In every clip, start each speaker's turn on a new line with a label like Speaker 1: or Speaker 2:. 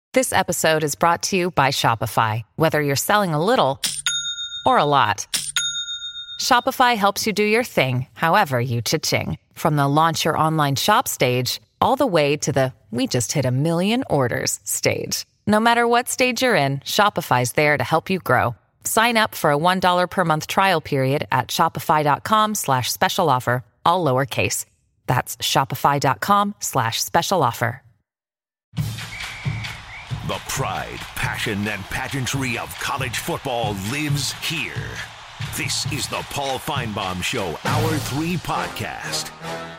Speaker 1: This episode is brought to you by Shopify. Whether you're selling a little or a lot, Shopify helps you do your thing, however you cha-ching. From the launch your online shop stage, all the way to the we just hit 1 million orders stage. No matter what stage you're in, Shopify's there to help you grow. Sign up for a $1 per month trial period at shopify.com/special offer, all lowercase. That's shopify.com/special offer.
Speaker 2: The pride, passion, and pageantry of college football lives here. This is the Paul Finebaum Show, Hour 3 podcast.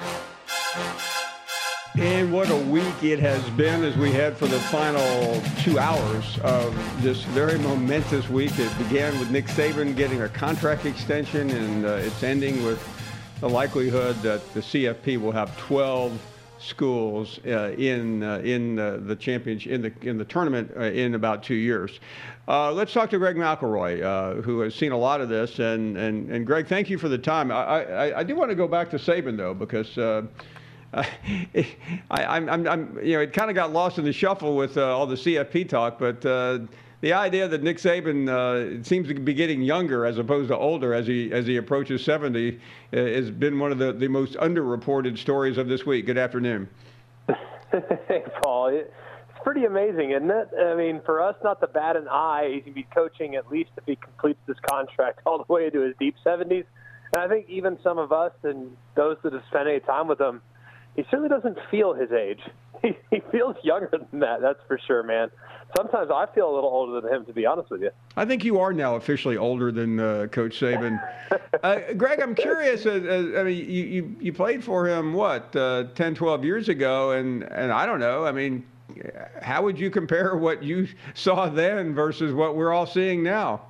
Speaker 3: And what a week it has been as we head for the final 2 hours of this very momentous week. It began with Nick Saban getting a contract extension, and it's ending with the likelihood that the CFP will have 12 schools in the championship in the tournament in about 2 years. Let's talk to Greg McElroy, who has seen a lot of this. And Greg, thank you for the time. I do want to go back to Saban though, because it kind of got lost in the shuffle with all the CFP talk, but the idea that Nick Saban seems to be getting younger as opposed to older as he approaches 70 has been one of the most underreported stories of this week. Good afternoon.
Speaker 4: Hey, Paul. It's pretty amazing, isn't it? I mean, for us not to bat an eye, he's going to be coaching at least if he completes this contract all the way into his deep 70s. And I think even some of us and those that have spent any time with him, he certainly doesn't feel his age. He feels younger than that, that's for sure, man. Sometimes I feel a little older than him, to be honest with you.
Speaker 3: I think you are now officially older than Coach Saban. Greg, I'm curious. I mean, you played for him, 10, 12 years ago, and I don't know. I mean, how would you compare what you saw then versus what we're all seeing now?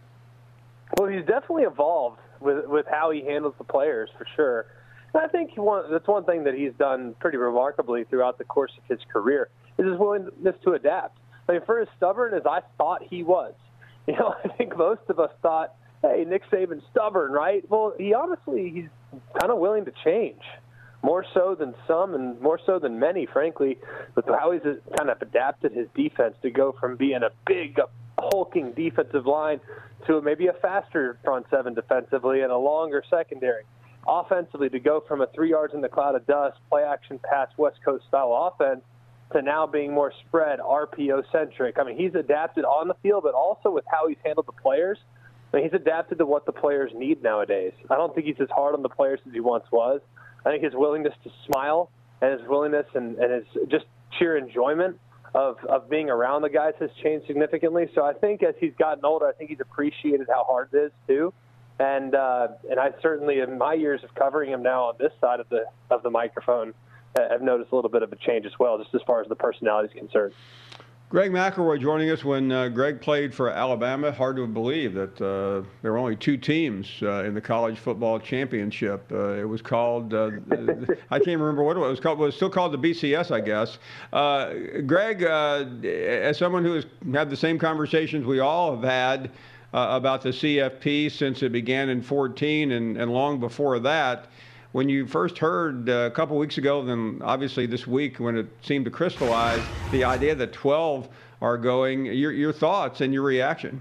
Speaker 4: Well, he's definitely evolved with how he handles the players, for sure. And I think that's one thing that he's done pretty remarkably throughout the course of his career is his willingness to adapt. I mean, for as stubborn as I thought he was, I think most of us thought, hey, Nick Saban's stubborn, right? Well, he's kind of willing to change, more so than some and more so than many, frankly, with how he's kind of adapted his defense to go from being a big, hulking defensive line to maybe a faster front seven defensively and a longer secondary. Offensively, to go from a 3 yards in the cloud of dust, play action pass, West Coast style offense to now being more spread, RPO centric. I mean, he's adapted on the field, but also with how he's handled the players. I mean, he's adapted to what the players need nowadays. I don't think he's as hard on the players as he once was. I think his willingness to smile and his willingness and his just sheer enjoyment of being around the guys has changed significantly. So I think as he's gotten older, I think he's appreciated how hard it is too. And I certainly, in my years of covering him now on this side of the microphone, have noticed a little bit of a change as well, just as far as the personality is concerned.
Speaker 3: Greg McElroy joining us. When Greg played for Alabama, hard to believe that there were only 2 teams in the college football championship. It was called, I can't remember what it was called. It was still called the BCS, I guess. Greg, as someone who has had the same conversations we all have had about the CFP since it began in 14 and long before that, when you first heard a couple weeks ago, then obviously this week when it seemed to crystallize, the idea that 12 are going, your thoughts and your reaction?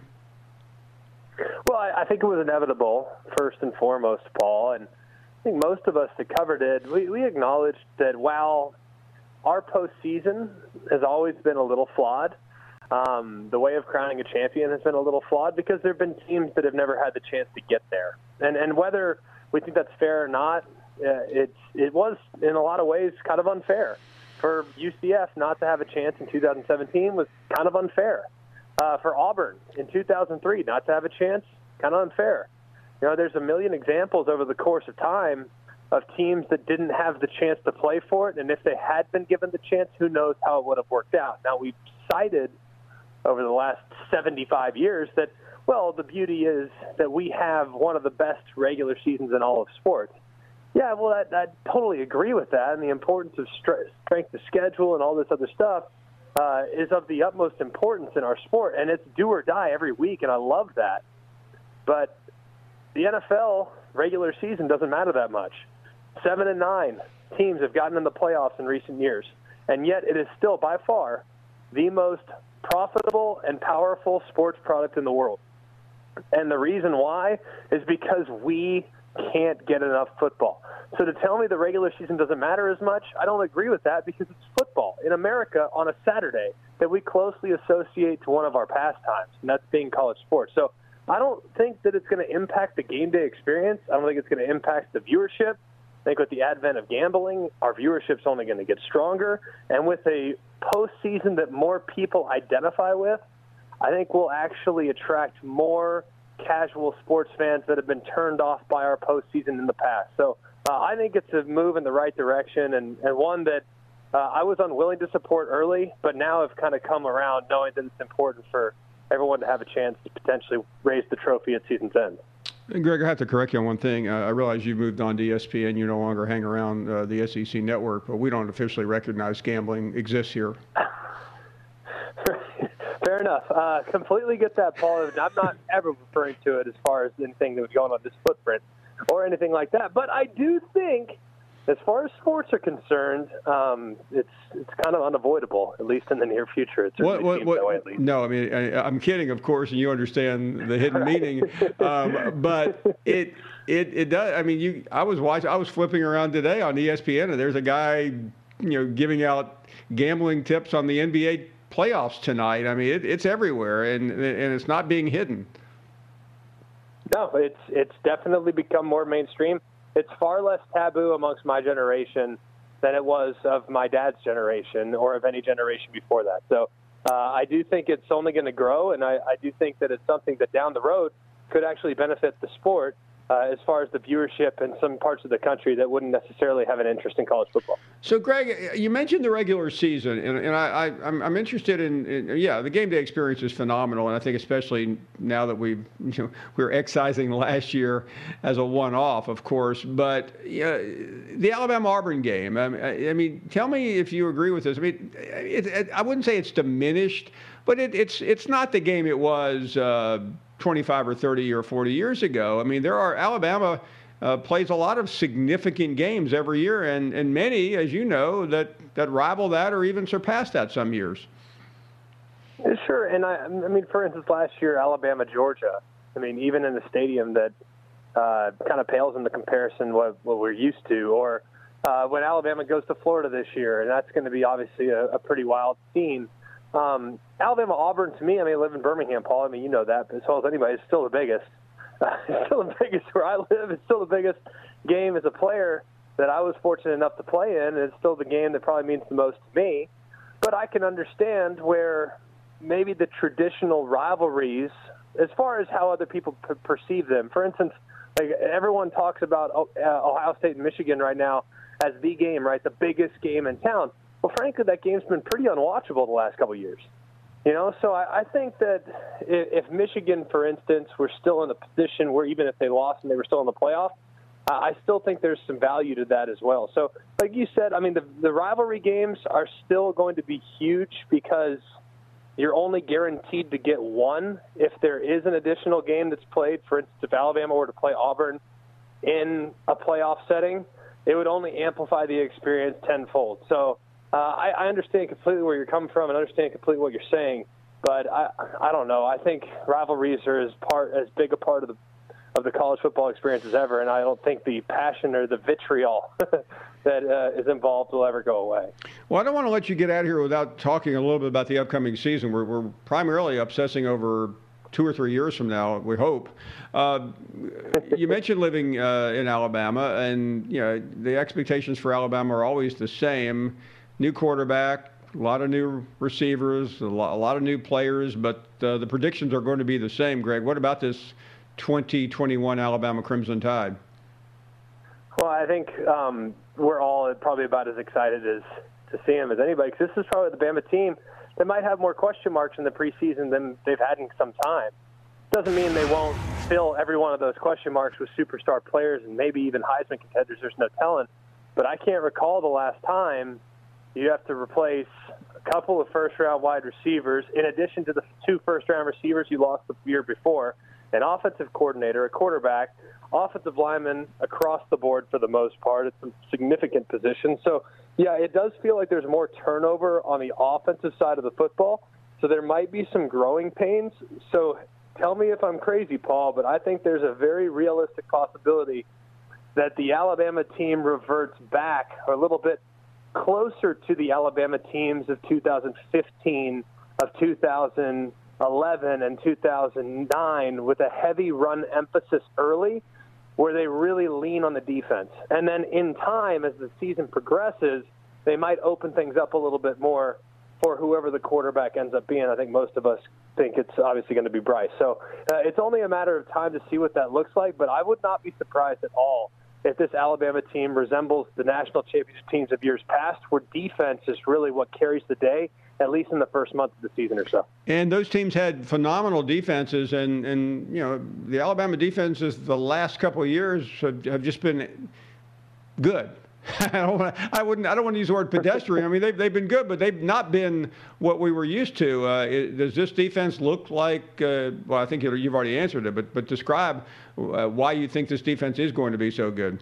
Speaker 4: Well, I think it was inevitable, first and foremost, Paul. And I think most of us that covered it, we acknowledged that while our postseason has always been a little flawed, the way of crowning a champion has been a little flawed because there have been teams that have never had the chance to get there. And whether we think that's fair or not, it was, in a lot of ways, kind of unfair. For UCF not to have a chance in 2017 was kind of unfair. For Auburn in 2003 not to have a chance, kind of unfair. There's a million examples over the course of time of teams that didn't have the chance to play for it, and if they had been given the chance, who knows how it would have worked out. Now, we've cited over the last 75 years that, well, the beauty is that we have one of the best regular seasons in all of sports. Yeah, well, I totally agree with that, and the importance of strength of schedule and all this other stuff is of the utmost importance in our sport, and it's do or die every week, and I love that. But the NFL regular season doesn't matter that much. 7 and 9 teams have gotten in the playoffs in recent years, and yet it is still by far the most profitable and powerful sports product in the world. And the reason why is because we can't get enough football. So to tell me the regular season doesn't matter as much, I don't agree with that, because it's football in America on a Saturday that we closely associate to one of our pastimes, and that's being college sports. So I don't think that it's going to impact the game day experience. I don't think it's going to impact the viewership. I think with the advent of gambling, our viewership's only going to get stronger. And with a postseason that more people identify with, I think we'll actually attract more casual sports fans that have been turned off by our postseason in the past. So I think it's a move in the right direction, and one that I was unwilling to support early, but now have kind of come around knowing that it's important for everyone to have a chance to potentially raise the trophy at season's end.
Speaker 3: And Greg, I have to correct you on one thing. I realize you've moved on to ESPN. You no longer hang around the SEC network, but we don't officially recognize gambling exists here.
Speaker 4: Fair enough. Completely get that, Paul. I'm not ever referring to it as far as anything that was going on this footprint or anything like that. But I do think, as far as sports are concerned, it's kind of unavoidable, at least in the near future. It certainly seems that way, at least.
Speaker 3: No, I mean, I'm kidding, of course, and you understand the hidden meaning. But it does. I mean, I was flipping around today on ESPN, and there's a guy, giving out gambling tips on the NBA playoffs tonight. I mean, it's everywhere, and it's not being hidden.
Speaker 4: No, it's definitely become more mainstream. It's far less taboo amongst my generation than it was of my dad's generation or of any generation before that. So I do think it's only going to grow, and I do think that it's something that down the road could actually benefit the sport as far as the viewership in some parts of the country that wouldn't necessarily have an interest in college football.
Speaker 3: So, Greg, you mentioned the regular season, and I'm interested in the game day experience is phenomenal, and I think especially now that we're excising last year as a one-off, of course, but the Alabama-Auburn game. I mean, tell me if you agree with this. I mean, I wouldn't say it's diminished, but it's not the game it was 25 or 30 or 40 years ago. I mean, Alabama plays a lot of significant games every year, and many, as you know, that rival that or even surpass that some years.
Speaker 4: Sure, and I mean, for instance, last year, Alabama-Georgia, I mean, even in the stadium that kind of pales in the comparison what we're used to, or when Alabama goes to Florida this year, and that's going to be obviously a pretty wild scene. Alabama-Auburn, to me, I mean, I live in Birmingham, Paul. I mean, you know that, but as well as anybody, it's still the biggest. It's still the biggest where I live. It's still the biggest game as a player that I was fortunate enough to play in, and it's still the game that probably means the most to me. But I can understand where maybe the traditional rivalries, as far as how other people perceive them. For instance, like everyone talks about Ohio State and Michigan right now as the game, right, the biggest game in town. Well, frankly, that game's been pretty unwatchable the last couple of years. So I think that if Michigan, for instance, were still in a position where even if they lost and they were still in the playoff, I still think there's some value to that as well. So, like you said, I mean, the rivalry games are still going to be huge because you're only guaranteed to get one if there is an additional game that's played. For instance, if Alabama were to play Auburn in a playoff setting, it would only amplify the experience tenfold. So, I understand completely where you're coming from and understand completely what you're saying, but I don't know. I think rivalries are as big a part of the college football experience as ever, and I don't think the passion or the vitriol that is involved will ever go away.
Speaker 3: Well, I don't want to let you get out of here without talking a little bit about the upcoming season. We're primarily obsessing over 2 or 3 years from now, we hope. You mentioned living in Alabama, and the expectations for Alabama are always the same. New quarterback, a lot of new receivers, a lot of new players, but the predictions are going to be the same. Greg, what about this 2021 Alabama Crimson Tide?
Speaker 4: Well, I think we're all probably about as excited to see him as anybody, because this is probably the Bama team that might have more question marks in the preseason than they've had in some time. Doesn't mean they won't fill every one of those question marks with superstar players and maybe even Heisman contenders. There's no telling. But I can't recall the last time you have to replace a couple of first-round wide receivers in addition to the 2 first-round receivers you lost the year before. an offensive coordinator, a quarterback, offensive linemen across the board for the most part. It's a significant position. So, yeah, it does feel like there's more turnover on the offensive side of the football. So there might be some growing pains. So tell me if I'm crazy, Paul, but I think there's a very realistic possibility that the Alabama team reverts back a little bit closer to the Alabama teams of 2015, of 2011, and 2009 with a heavy run emphasis early where they really lean on the defense. And then in time, as the season progresses, they might open things up a little bit more for whoever the quarterback ends up being. I think most of us think it's obviously going to be Bryce. So it's only a matter of time to see what that looks like, but I would not be surprised at all if this Alabama team resembles the national championship teams of years past, where defense is really what carries the day, at least in the first month of the season or so. And
Speaker 3: those teams had phenomenal defenses, and you know, the Alabama defenses the last couple of years have just been good. I don't want to use the word pedestrian. I mean, they've been good, but they've not been what we were used to. Does this defense look like? Well, I think you've already answered it, but describe why you think this defense is going to be so good.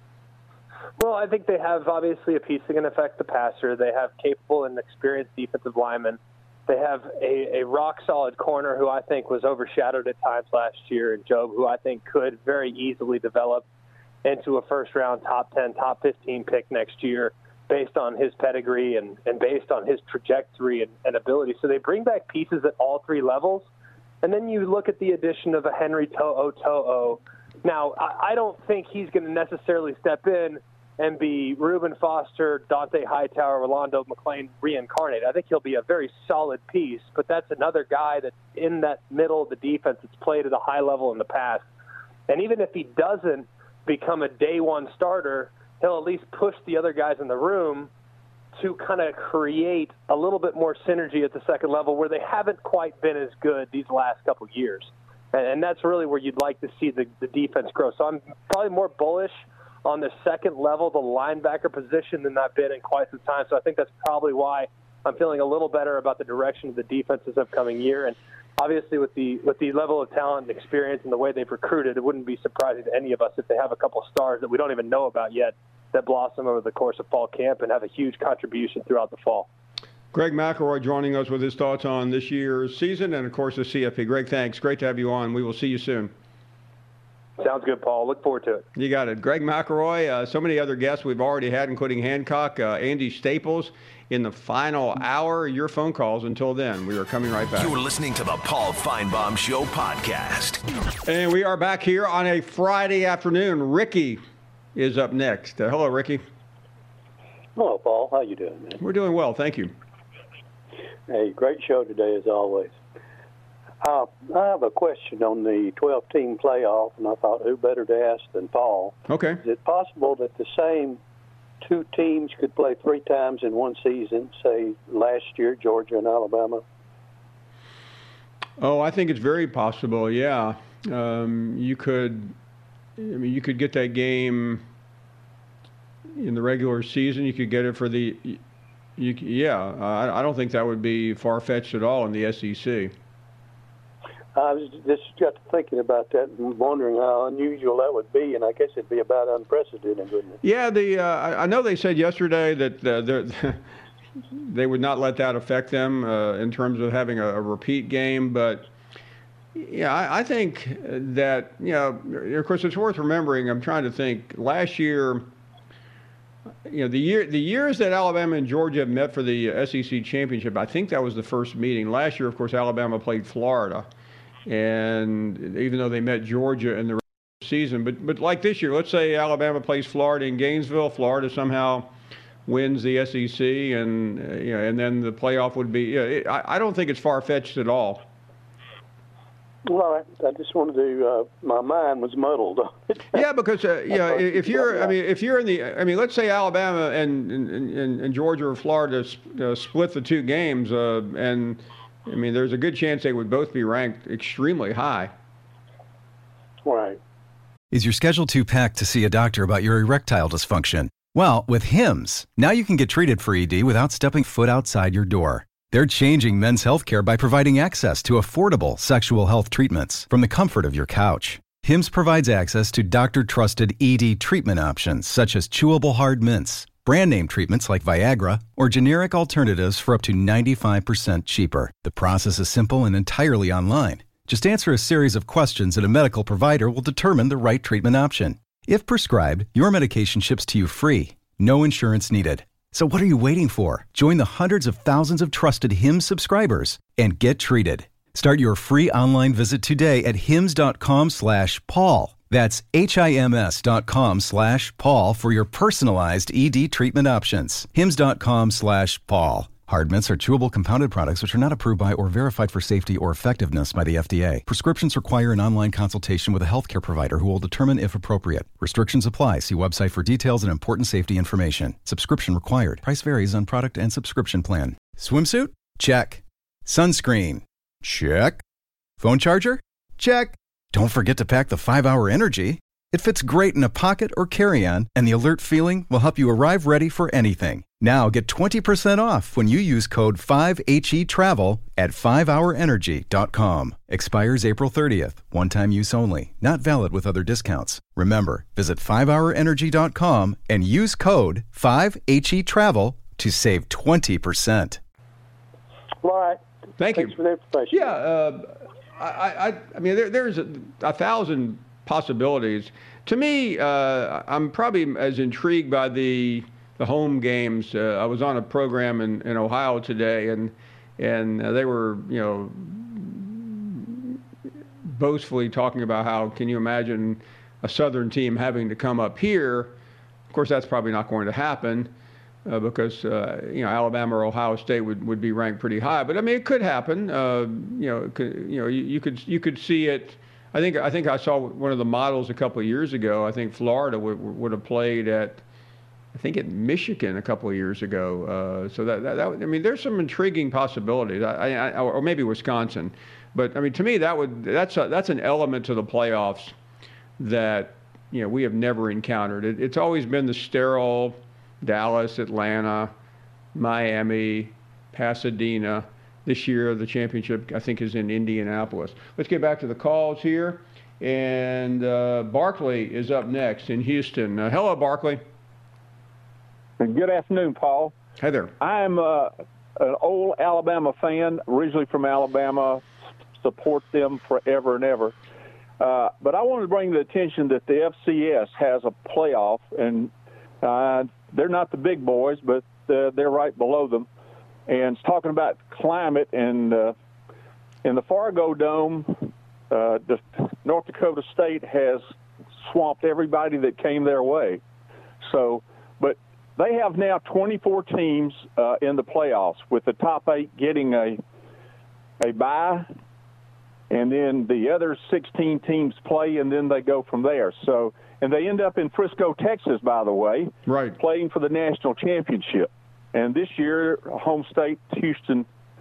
Speaker 4: Well, I think they have obviously a piece that can affect the passer. They have capable and experienced defensive linemen. They have a rock-solid corner who I think was overshadowed at times last year, and Job, who I think could very easily develop into a first-round top 10, top 15 pick next year based on his pedigree and based on his trajectory and ability. So they bring back pieces at all three levels. And then you look at the addition of a Henry To'o. Now, I don't think he's going to necessarily step in and be Reuben Foster, Dante Hightower, Rolando McClain reincarnated. I think he'll be a very solid piece, but that's another guy that's in that middle of the defense that's played at a high level in the past. And even if he doesn't become a day one starter, he'll at least push the other guys in the room to kind of create a little bit more synergy at the second level where they haven't quite been as good these last couple of years. And that's really where you'd like to see the defense grow. So I'm probably more bullish on the second level, the linebacker position, than I've been in quite some time. So I think that's probably why I'm feeling a little better about the direction of the defense this upcoming year. And obviously, with the level of talent and experience and the way they've recruited, it wouldn't be surprising to any of us if they have a couple of stars that we don't even know about yet that blossom over the course of fall camp and have a huge contribution throughout the fall.
Speaker 3: Greg McElroy joining us with his thoughts on this year's season and, of course, the CFP. Greg, thanks. Great to have you on. We will see you soon.
Speaker 4: Sounds good, Paul. Look forward to it.
Speaker 3: You got it. Greg McElroy, so many other guests we've already had, including Hancock, Andy Staples, in the final hour. Your phone calls. Until then, we are coming right back.
Speaker 2: You're listening to the Paul Finebaum Show podcast.
Speaker 3: And we are back here on a Friday afternoon. Ricky is up next. Hello, Ricky.
Speaker 5: Hello, Paul. How you doing, man?
Speaker 3: We're doing well. Thank you.
Speaker 5: Hey, great show today, as always. I have a question on the 12-team playoff, and I thought who better to ask than Paul.
Speaker 3: Okay.
Speaker 5: Is it possible that the same two teams could play three times in one season, say last year, Georgia and Alabama?
Speaker 3: Oh, I think it's very possible, yeah. You could get that game in the regular season. You could get it for the I don't think that would be far-fetched at all in the SEC.
Speaker 5: I was just got to thinking about that and wondering how unusual that would be, and I guess it'd be about unprecedented, wouldn't it?
Speaker 3: Yeah, I know they said yesterday that they would not let that affect them in terms of having a repeat game, but yeah, I think that, of course, it's worth remembering. I'm trying to think. Last year, the years that Alabama and Georgia have met for the SEC championship, I think that was the first meeting. Last year, of course, Alabama played Florida. And even though they met Georgia in the season, but like this year, let's say Alabama plays Florida in Gainesville, Florida somehow wins the SEC, and and then the playoff would be. I don't think it's far-fetched at all.
Speaker 5: Well, I just wanted to. My mind was muddled.
Speaker 3: Yeah, because if you're in the, let's say Alabama and Georgia or Florida split the two games, and there's a good chance they would both be ranked extremely high.
Speaker 5: Right.
Speaker 6: Is your schedule too packed to see a doctor about your erectile dysfunction? Well, with Hims, now you can get treated for ED without stepping foot outside your door. They're changing men's healthcare by providing access to affordable sexual health treatments from the comfort of your couch. Hims provides access to doctor-trusted ED treatment options such as chewable hard mints, brand name treatments like Viagra, or generic alternatives for up to 95% cheaper. The process is simple and entirely online. Just answer a series of questions and a medical provider will determine the right treatment option. If prescribed, your medication ships to you free. No insurance needed. So what are you waiting for? Join the hundreds of thousands of trusted Hims subscribers and get treated. Start your free online visit today at hims.com/Paul. That's HIMS.com/Paul for your personalized ED treatment options. hims.com/Paul. Hard mints are chewable compounded products which are not approved by or verified for safety or effectiveness by the FDA. Prescriptions require an online consultation with a healthcare provider who will determine if appropriate. Restrictions apply. See website for details and important safety information. Subscription required. Price varies on product and subscription plan. Swimsuit? Check. Sunscreen? Check. Phone charger? Check. Don't forget to pack the 5-Hour Energy. It fits great in a pocket or carry-on, and the alert feeling will help you arrive ready for anything. Now get 20% off when you use code 5HETRAVEL at 5hourenergy.com. Expires April 30th. One-time use only. Not valid with other discounts. Remember, visit 5hourenergy.com and use code 5HETRAVEL to save 20%.
Speaker 5: All right.
Speaker 3: Thank you.
Speaker 5: Thanks for the information.
Speaker 3: Yeah, I mean, there's 1,000 possibilities. To me, I'm probably as intrigued by the home games. I was on a program in Ohio today, and they were, boastfully talking about how, can you imagine a Southern team having to come up here? Of course, that's probably not going to happen. Because Alabama or Ohio State would be ranked pretty high, but I mean it could happen. You could see it. I think I saw one of the models a couple of years ago. I think Florida would have played at Michigan a couple of years ago. So that I mean there's some intriguing possibilities. Or maybe Wisconsin, but I mean to me that's an element to the playoffs that we have never encountered. It's always been the sterile. Dallas, Atlanta, Miami, Pasadena. This year, the championship, I think, is in Indianapolis. Let's get back to the calls here. And Barkley is up next in Houston. Hello, Barkley.
Speaker 7: Good afternoon, Paul.
Speaker 3: Hi there.
Speaker 7: I'm an old Alabama fan, originally from Alabama, support them forever and ever. But I wanted to bring the attention that the FCS has a playoff, and they're not the big boys, but they're right below them. And it's talking about climate, and in the Fargo Dome, North Dakota State has swamped everybody that came their way. So, but they have now 24 teams in the playoffs, with the top 8 getting a bye, and then the other 16 teams play, and then they go from there. So, and they end up in Frisco, Texas, by the way,
Speaker 3: right,
Speaker 7: playing for the national championship. And this year, home state Houston,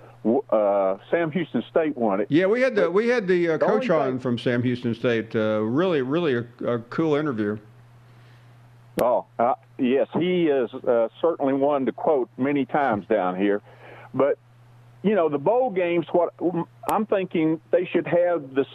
Speaker 7: Sam Houston State won it.
Speaker 3: Yeah, we had the coach on from Sam Houston State. Really a cool interview.
Speaker 7: Oh, yes, he is certainly one to quote many times down here. But the bowl games. What I'm thinking, they should have this.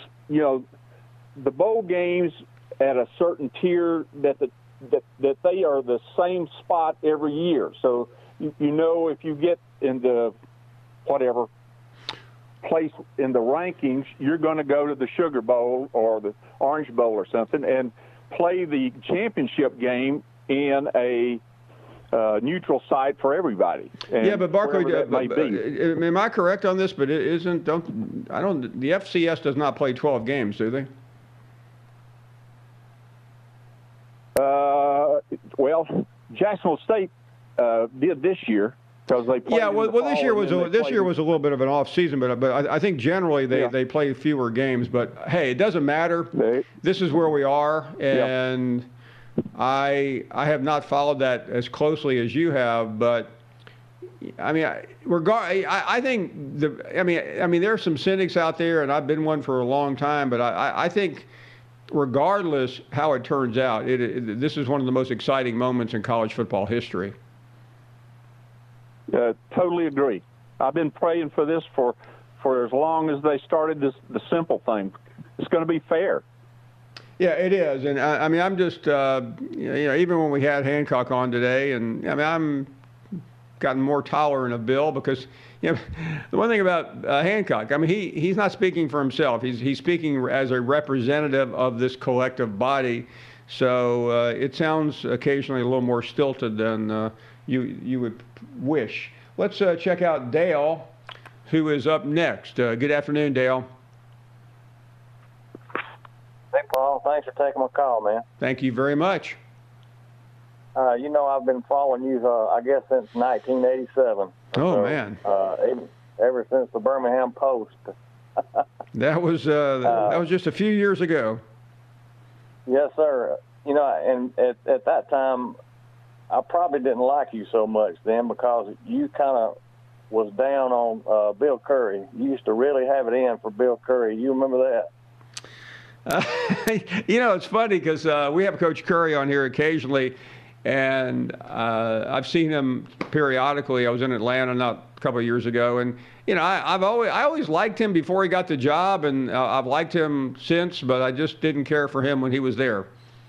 Speaker 7: The bowl games at a certain tier that they are the same spot every year. So if you get into whatever place in the rankings, you're going to go to the Sugar Bowl or the Orange Bowl or something and play the championship game in a neutral site for everybody.
Speaker 3: Yeah, but Barkley,
Speaker 7: am
Speaker 3: I correct on this? But the FCS does not play 12 games, do they?
Speaker 7: Well, Jacksonville State did this year because they played.
Speaker 3: Yeah, well, this year was a little bit of an off season, but I think generally they play fewer games. But hey, it doesn't matter. This is where we are, and I have not followed that as closely as you have, but I mean, I think there are some cynics out there, and I've been one for a long time, but I think regardless how it turns out, this is one of the most exciting moments in college football history.
Speaker 7: Totally agree. I've been praying for this for as long as they started the simple thing. It's going to be fair.
Speaker 3: Yeah, it is. And I mean, I'm just, even when we had Hancock on today, and I mean, I'm gotten more tolerant of Bill because, the one thing about Hancock, I mean, he's not speaking for himself. He's speaking as a representative of this collective body. So it sounds occasionally a little more stilted than you would wish. Let's check out Dale, who is up next. Good afternoon, Dale.
Speaker 8: Hey, Paul. Thanks for taking my call, man.
Speaker 3: Thank you very much.
Speaker 8: I've been following you, I guess, since 1987.
Speaker 3: Oh, man.
Speaker 8: Ever since the Birmingham Post.
Speaker 3: That was just a few years ago.
Speaker 8: Yes, sir. And at that time, I probably didn't like you so much then because you kind of was down on Bill Curry. You used to really have it in for Bill Curry. You remember that?
Speaker 3: It's funny because we have Coach Curry on here occasionally, and I've seen him periodically. I was in Atlanta not a couple of years ago, and I always liked him before he got the job, and I've liked him since, but I just didn't care for him when he was there.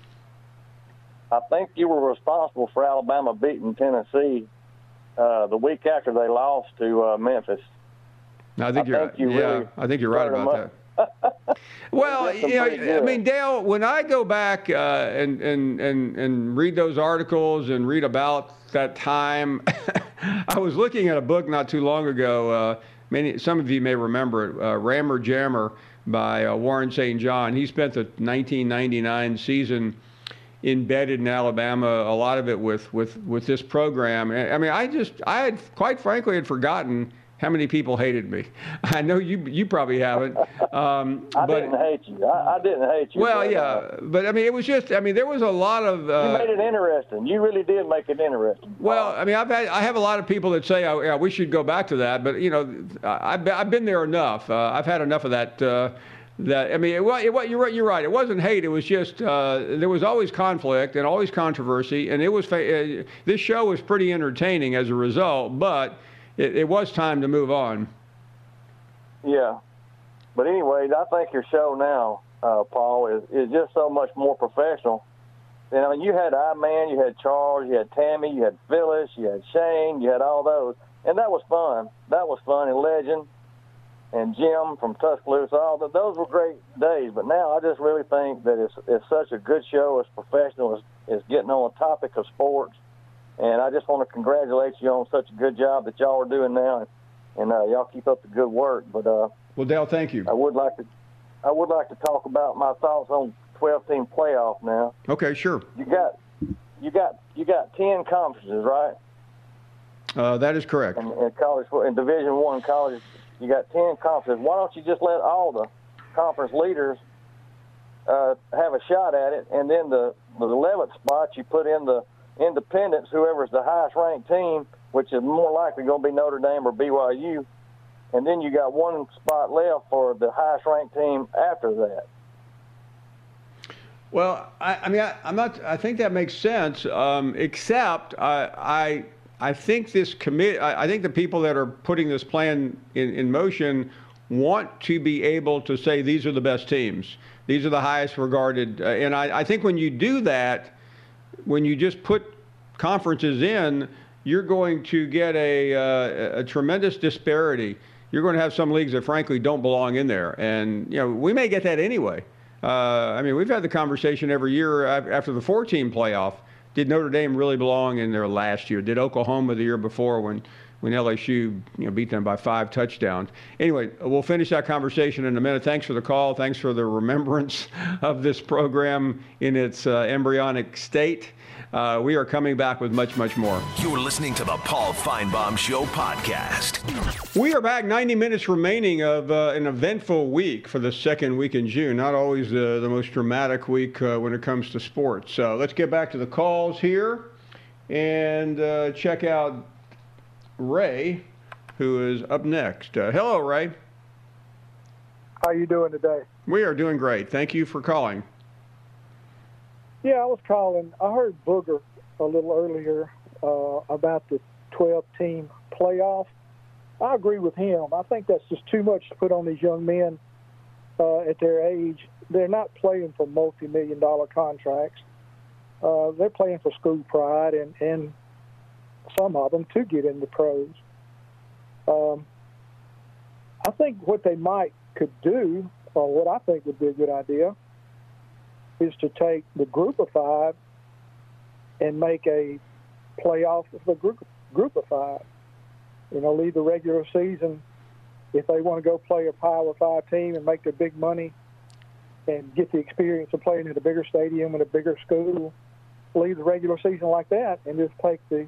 Speaker 8: I think you were responsible for Alabama beating Tennessee the week after they lost to Memphis.
Speaker 3: I think you're right about that. Well, I mean, Dale, when I go back and read those articles and read about that time, I was looking at a book not too long ago. Some of you may remember it, Rammer Jammer by Warren St. John. He spent the 1999 season embedded in Alabama, a lot of it with this program. I mean, I had quite frankly had forgotten how many people hated me. I know you probably haven't.
Speaker 8: I didn't hate you. I didn't hate you.
Speaker 3: Well, yeah, but I mean, it was just. I mean, there was a lot of.
Speaker 8: You made it interesting. You really did make it interesting.
Speaker 3: Well, I mean, I have a lot of people that say, "Oh, yeah, we should go back to that," but I've been there enough. I've had enough of that. That I mean, you're right. It wasn't hate. It was just there was always conflict and always controversy, and it was this show was pretty entertaining as a result, but. It was time to move on.
Speaker 8: Yeah. But anyway, I think your show now, Paul, is just so much more professional. And I mean, you had I-Man, you had Charles, you had Tammy, you had Phyllis, you had Shane, you had all those. And that was fun. That was fun. And Legend and Jim from Tuscaloosa, those were great days. But now I just really think that it's such a good show. It's professional. It's getting on the topic of sports. And I just want to congratulate you on such a good job that y'all are doing now, and y'all keep up the good work. But
Speaker 3: well, Dale, thank you.
Speaker 8: I would like to talk about my thoughts on 12-team playoff now.
Speaker 3: Okay, sure.
Speaker 8: You got 10 conferences, right?
Speaker 3: That is correct.
Speaker 8: In Division I college, you got 10 conferences. Why don't you just let all the conference leaders have a shot at it, and then the 11th spot you put in the independents, whoever's the highest ranked team, which is more likely going to be Notre Dame or BYU, and then you got one spot left for the highest ranked team after that.
Speaker 3: Well, I think that makes sense. Except I think this I think the people that are putting this plan in motion want to be able to say these are the best teams, these are the highest regarded, and I think when you do that. When you just put conferences in, you're going to get a tremendous disparity. You're going to have some leagues that, frankly, don't belong in there. And, we may get that anyway. I mean, we've had the conversation every year after the 4-team playoff. Did Notre Dame really belong in there last year? Did Oklahoma the year before when LSU beat them by 5 touchdowns? Anyway, we'll finish that conversation in a minute. Thanks for the call. Thanks for the remembrance of this program in its embryonic state. We are coming back with much, much more.
Speaker 2: You're listening to the Paul Feinbaum Show podcast.
Speaker 3: We are back. 90 minutes remaining of an eventful week for the second week in June. Not always the most dramatic week when it comes to sports. So let's get back to the calls here and check out Ray, who is up next. Hello, Ray.
Speaker 9: How you doing today?
Speaker 3: We are doing great. Thank you for calling.
Speaker 9: Yeah, I was calling. I heard Booger a little earlier about the 12-team playoff. I agree with him. I think that's just too much to put on these young men at their age. They're not playing for multi-million-dollar contracts. They're playing for school pride and some of them to get into pros. I think what they could do, or what I think would be a good idea, is to take the group of 5 and make a playoff of the group of 5. Leave the regular season. If they want to go play a Power 5 team and make their big money and get the experience of playing at a bigger stadium and a bigger school, leave the regular season like that and just take the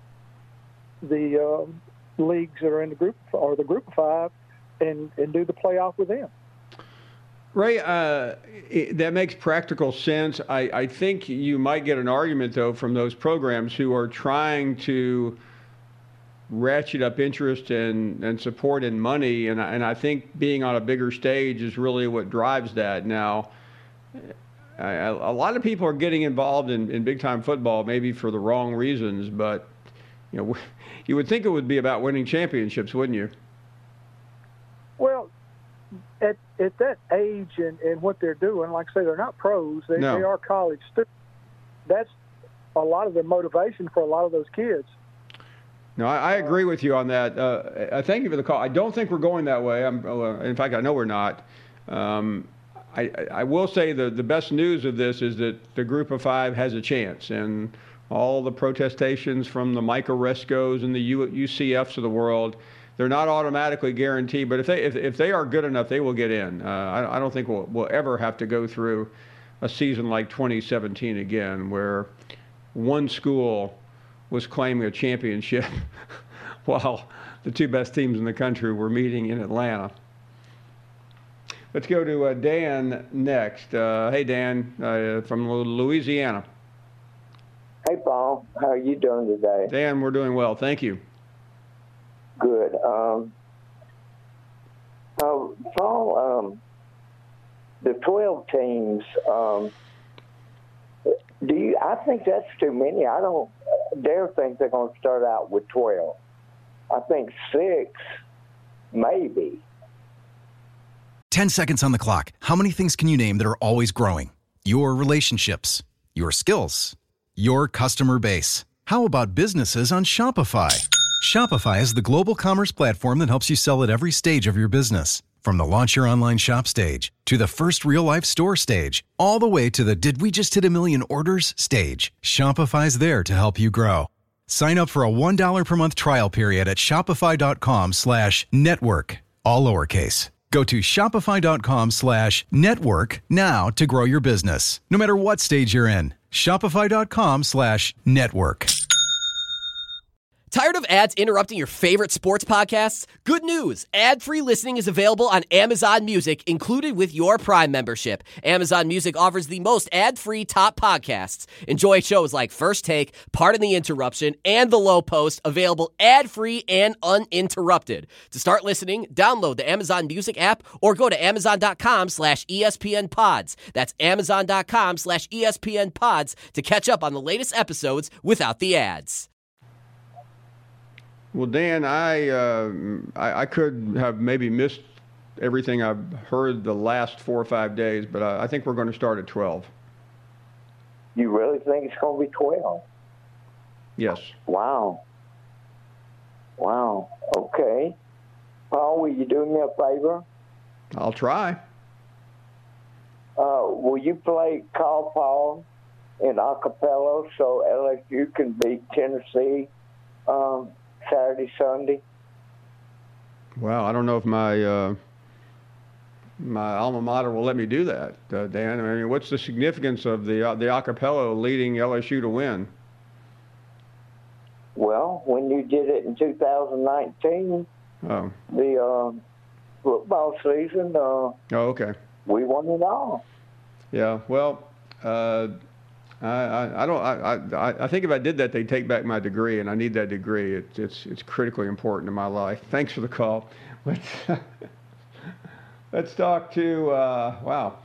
Speaker 9: leagues that are in the group or the group of 5 and do the playoff with them.
Speaker 3: Ray, that makes practical sense. I think you might get an argument, though, from those programs who are trying to ratchet up interest and support and money, and I think being on a bigger stage is really what drives that. Now, a lot of people are getting involved in big-time football, maybe for the wrong reasons, but you would think it would be about winning championships, wouldn't you?
Speaker 9: Well, at that age and what they're doing, like I say, they're not pros. They are college students. That's a lot of the motivation for a lot of those kids.
Speaker 3: No, I agree with you on that. I thank you for the call. I don't think we're going that way. In fact, I know we're not. I will say the best news of this is that the group of 5 has a chance, and all the protestations from the Mike Oreskos and the UCFs of the world, they're not automatically guaranteed, but if they are good enough, they will get in. I don't think we'll ever have to go through a season like 2017 again, where one school was claiming a championship while the 2 best teams in the country were meeting in Atlanta. Let's go to Dan next. Hey, Dan, from Louisiana.
Speaker 10: Hey, Paul. How are you doing today?
Speaker 3: Dan, we're doing well. Thank you.
Speaker 10: Good. Paul, the 12 teams, I think that's too many. I don't dare think they're going to start out with 12. I think 6, maybe.
Speaker 6: 10 seconds on the clock. How many things can you name that are always growing? Your relationships, your skills, your customer base. How about businesses on Shopify? Shopify is the global commerce platform that helps you sell at every stage of your business. From the launch your online shop stage, to the first real-life store stage, all the way to the did we just hit a million orders stage. Shopify's there to help you grow. Sign up for a $1 per month trial period at shopify.com/network, all lowercase. Go to shopify.com/network now to grow your business, no matter what stage you're in. Shopify.com/network.
Speaker 11: Tired of ads interrupting your favorite sports podcasts? Good news! Ad-free listening is available on Amazon Music, included with your Prime membership. Amazon Music offers the most ad-free top podcasts. Enjoy shows like First Take, Pardon the Interruption, and The Low Post, available ad-free and uninterrupted. To start listening, download the Amazon Music app or go to amazon.com/ESPN Pods. That's amazon.com/ESPN Pods to catch up on the latest episodes without the ads.
Speaker 3: Well, Dan, I could have maybe missed everything I've heard the last 4 or 5 days, but I think we're going to start at 12.
Speaker 10: You really think it's going to be 12?
Speaker 3: Yes.
Speaker 10: Wow. Okay. Paul, will you do me a favor?
Speaker 3: I'll try.
Speaker 10: Will you play Call Paul in acapella so LSU can beat Tennessee Saturday, Sunday?
Speaker 3: Well, I don't know if my alma mater will let me do that, Dan. I mean, what's the significance of the acapella leading LSU to win?
Speaker 10: Well, when you did it in 2019, the football season,
Speaker 3: okay,
Speaker 10: we won it all.
Speaker 3: Yeah. Well, I think if I did that, they'd take back my degree, and I need that degree. It's critically important in my life. Thanks for the call. Let's talk to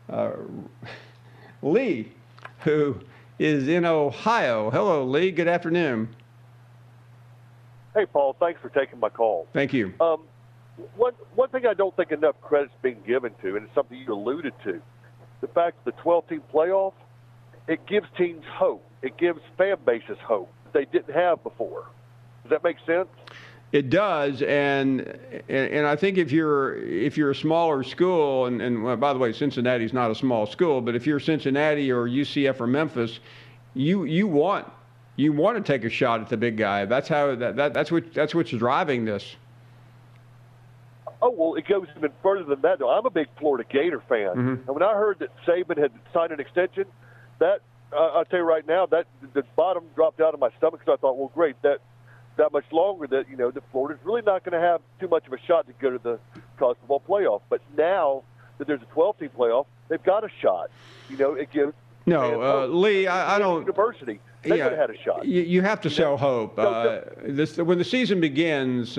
Speaker 3: Lee, who is in Ohio. Hello, Lee. Good afternoon.
Speaker 12: Hey, Paul, thanks for taking my call.
Speaker 3: Thank you.
Speaker 12: One thing I don't think enough credit's being given to, and it's something you alluded to, the fact that the 12-team playoff, it gives teams hope. It gives fan bases hope that they didn't have before. Does that make sense?
Speaker 3: It does, and I think if you're a smaller school, and well, by the way, Cincinnati's not a small school, but if you're Cincinnati or UCF or Memphis, you want to take a shot at the big guy. That's how that's what's driving this.
Speaker 12: Oh, well, it goes even further than that, though. I'm a big Florida Gator fan.
Speaker 3: Mm-hmm.
Speaker 12: And when I heard that Saban had signed an extension, that I'll tell you right now, that the bottom dropped out of my stomach because I thought, well, great, that much longer that, that Florida's really not going to have too much of a shot to go to the college football playoff. But now that there's a 12-team playoff, they've got a shot. It gives
Speaker 3: Lee, I don't.
Speaker 12: University. They could have had a shot.
Speaker 3: You have to show hope. When the season begins,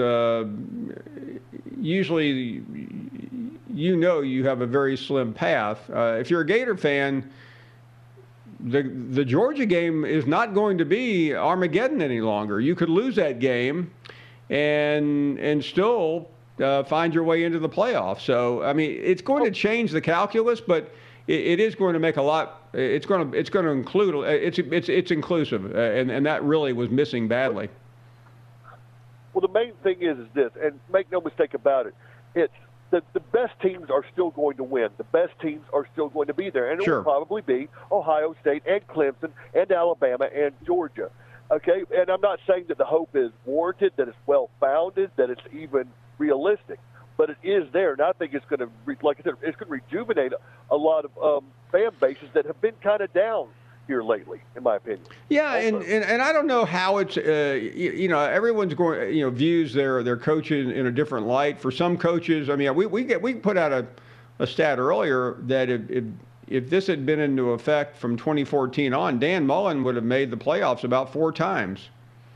Speaker 3: usually you have a very slim path. If you're a Gator fan, the Georgia game is not going to be Armageddon any longer. You could lose that game and still find your way into the playoffs. So, I mean, it's going to change the calculus, but it is going to make a lot. It's going to include. It's inclusive, and that really was missing badly.
Speaker 12: Well, the main thing is this, and make no mistake about it, it's the best teams are still going to win. The best teams are still going to be there, and it will probably be Ohio State and Clemson and Alabama and Georgia. Okay, and I'm not saying that the hope is warranted, that it's well-founded, that it's even realistic, but it is there, and I think it's going to, like I said, it's going to rejuvenate a lot of fan bases that have been kind of down here lately, in my opinion.
Speaker 3: Yeah, and I don't know how it's everyone's going views their coach in a different light. For some coaches, I mean, we put out a stat earlier that if this had been into effect from 2014 on, Dan Mullen would have made the playoffs about 4 times.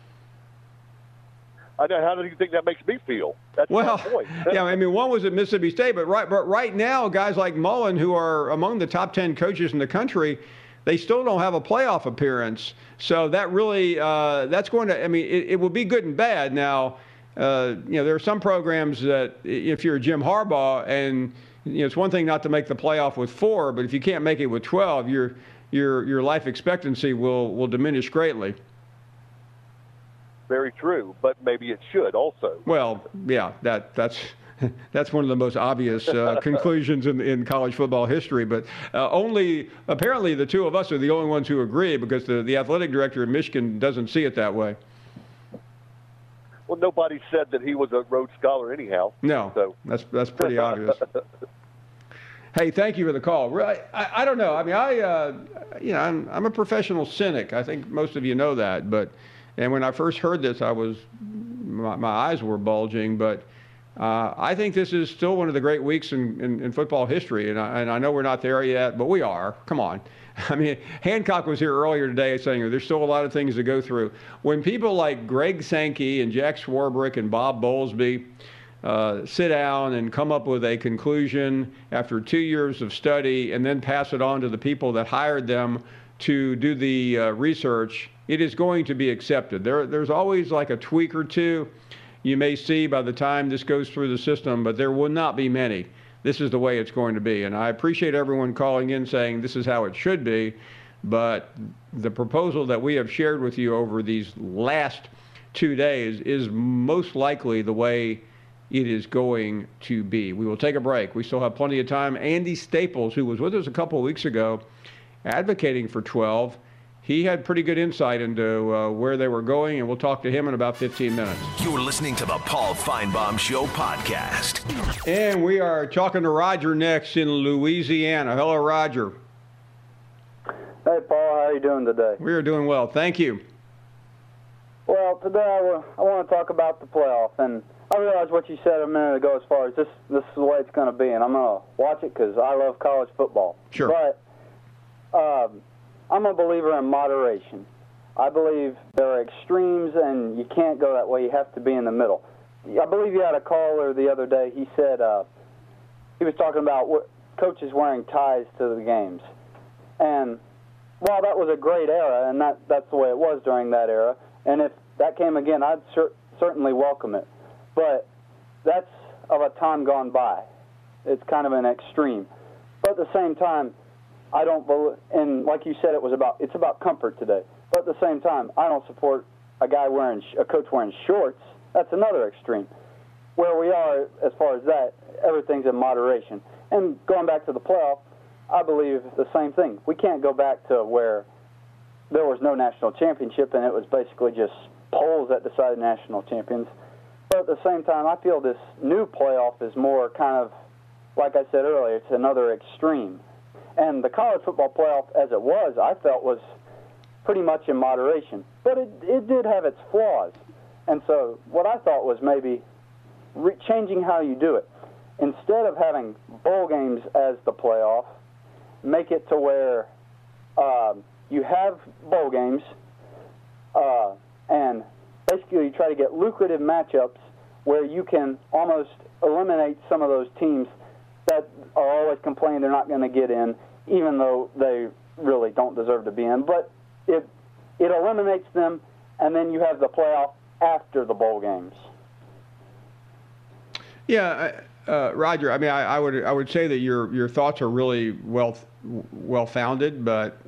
Speaker 12: I know. How do you think that makes me feel? That's my point.
Speaker 3: Yeah, I mean, one was at Mississippi State, but right now, guys like Mullen, who are among the top 10 coaches in the country, they still don't have a playoff appearance. So that really, that's going to, I mean, it will be good and bad. Now, there are some programs that if you're Jim Harbaugh and, it's one thing not to make the playoff with 4, but if you can't make it with 12, your life expectancy will diminish greatly.
Speaker 12: Very true, but maybe it should also.
Speaker 3: Well, yeah, that's one of the most obvious conclusions in college football history. But apparently the two of us are the only ones who agree, because the athletic director of Michigan doesn't see it that way.
Speaker 12: Well, nobody said that he was a Rhodes Scholar anyhow.
Speaker 3: No, so that's pretty obvious. Hey, thank you for the call. I don't know. I mean, I'm a professional cynic. I think most of you know that. And when I first heard this, my eyes were bulging. But I think this is still one of the great weeks in football history. And I know we're not there yet, but we are. Come on. I mean, Hancock was here earlier today saying there's still a lot of things to go through. When people like Greg Sankey and Jack Swarbrick and Bob Bowlesby sit down and come up with a conclusion after 2 years of study and then pass it on to the people that hired them to do the research, it is going to be accepted. There's always like a tweak or two you may see by the time this goes through the system, but there will not be many. This is the way it's going to be. And I appreciate everyone calling in saying this is how it should be, but the proposal that we have shared with you over these last 2 days is most likely the way it is going to be. We will take a break. We still have plenty of time. Andy Staples, who was with us a couple of weeks ago advocating for 12, he had pretty good insight into where they were going, and we'll talk to him in about 15 minutes.
Speaker 2: You're listening to the Paul Feinbaum Show podcast.
Speaker 3: And we are talking to Roger next in Louisiana. Hello, Roger.
Speaker 13: Hey, Paul. How are you doing today?
Speaker 3: We are doing well. Thank you.
Speaker 13: Well, today I want to talk about the playoff. And I realize what you said a minute ago as far as this is the way it's going to be. And I'm going to watch it because I love college football.
Speaker 3: Sure.
Speaker 13: But I'm a believer in moderation. I believe there are extremes, and you can't go that way. You have to be in the middle. I believe you had a caller the other day. He said he was talking about coaches wearing ties to the games. And while that was a great era, and that's the way it was during that era, and if that came again, I'd certainly welcome it. But that's of a time gone by. It's kind of an extreme. But at the same time, I don't believe, and like you said, it's about comfort today. But at the same time, I don't support a coach wearing shorts. That's another extreme. Where we are as far as that, everything's in moderation. And going back to the playoff, I believe the same thing. We can't go back to where there was no national championship and it was basically just polls that decided national champions. But at the same time, I feel this new playoff is more kind of, like I said earlier, it's another extreme. And the college football playoff, as it was, I felt was pretty much in moderation. But it did have its flaws. And so what I thought was maybe changing how you do it. Instead of having bowl games as the playoff, make it to where you have bowl games and basically you try to get lucrative matchups where you can almost eliminate some of those teams that are always complaining they're not going to get in, even though they really don't deserve to be in. But it eliminates them, and then you have the playoff after the bowl games.
Speaker 3: Yeah, Roger. I mean, I would say that your thoughts are really well founded, but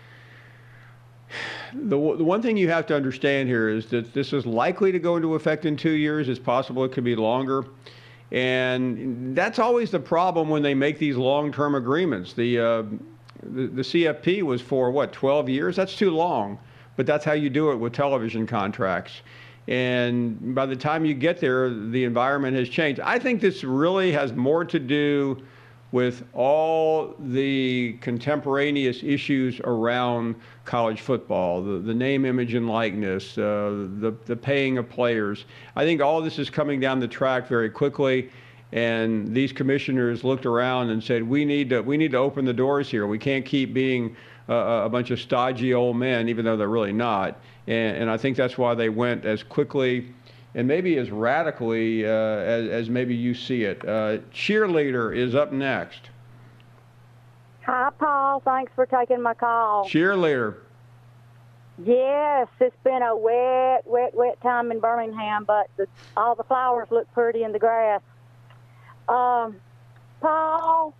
Speaker 3: the one thing you have to understand here is that this is likely to go into effect in 2 years. It's possible it could be longer. And that's always the problem when they make these long-term agreements. The CFP was for, 12 years? That's too long. But that's how you do it with television contracts. And by the time you get there, the environment has changed. I think this really has more to do with all the contemporaneous issues around college football, the name, image, and likeness, the paying of players. I think all this is coming down the track very quickly, and these commissioners looked around and said, we need to open the doors here. We can't keep being a bunch of stodgy old men, even though they're really not. And I think that's why they went as quickly and maybe as radically as maybe you see it. Cheerleader is up next.
Speaker 14: Hi, Paul. Thanks for taking my call.
Speaker 3: Cheerleader.
Speaker 14: Yes, it's been a wet time in Birmingham, but all the flowers look pretty in the grass. Paul,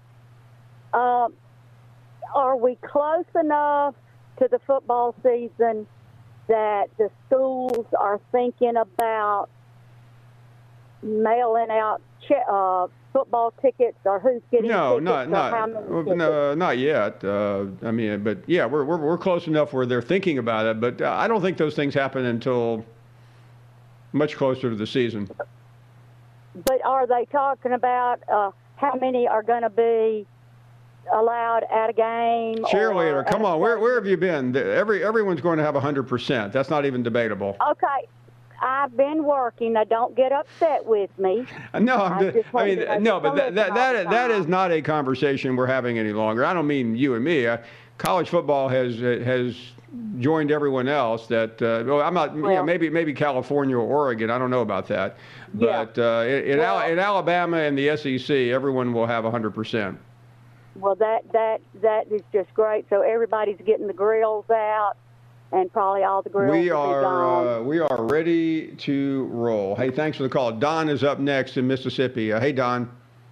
Speaker 14: are we close enough to the football season that the schools are thinking about mailing out football tickets, or who's getting tickets?
Speaker 3: Not yet. I mean, but yeah, we're close enough where they're thinking about it. But I don't think those things happen until much closer to the season.
Speaker 14: But are they talking about how many are going to be allowed at a game?
Speaker 3: Cheerleader, come on, where have you been? Everyone's going to have 100%. That's not even debatable.
Speaker 14: Okay, I've been working. Now, don't get upset with me.
Speaker 3: No, but that is not a conversation we're having any longer. I don't mean you and me. College football has joined everyone else. That I'm not. Well, maybe California or Oregon. I don't know about that. But in Alabama and the SEC, everyone will have 100%.
Speaker 14: Well, that is just great. So everybody's getting the grills out, and probably all the grills
Speaker 3: we are ready to roll. Hey, thanks for the call. Don is up next in Mississippi. Hey, Don.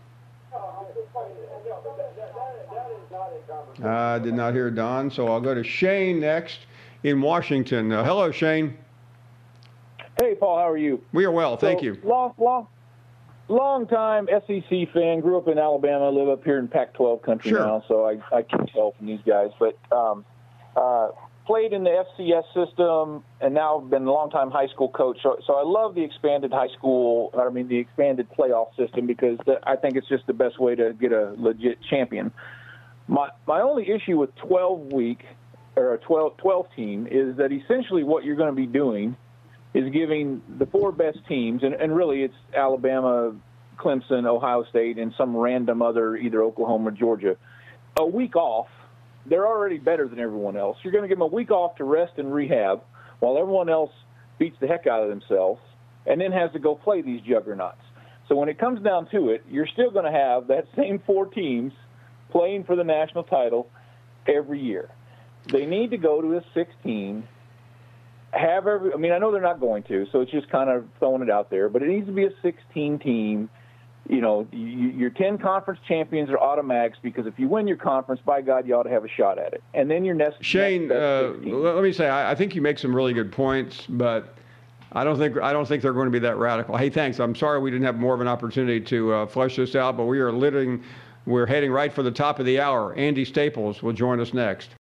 Speaker 3: I did not hear Don, so I'll go to Shane next in Washington. Hello, Shane.
Speaker 15: Hey, Paul. How are you?
Speaker 3: We are well, thank you.
Speaker 15: Long-time SEC fan, grew up in Alabama, live up here in Pac-12 country now, so I can tell from these guys. But played in the FCS system and now been a long-time high school coach. So I love the expanded the expanded playoff system because I think it's just the best way to get a legit champion. My only issue with 12-week or a 12 team is that essentially what you're going to be doing is giving the four best teams, and really it's Alabama, Clemson, Ohio State, and some random other, either Oklahoma or Georgia, a week off. They're already better than everyone else. You're going to give them a week off to rest and rehab while everyone else beats the heck out of themselves and then has to go play these juggernauts. So when it comes down to it, you're still going to have that same four teams playing for the national title every year. They need to go to a 16 I know they're not going to, so it's just kind of throwing it out there. But it needs to be a 16 team. You know, your 10 conference champions are automatics because if you win your conference, by God, you ought to have a shot at it. And then your
Speaker 3: Shane, let me say, I think you make some really good points, but I don't think they're going to be that radical. Hey, thanks. I'm sorry we didn't have more of an opportunity to flesh this out, but we're heading right for the top of the hour. Andy Staples will join us next.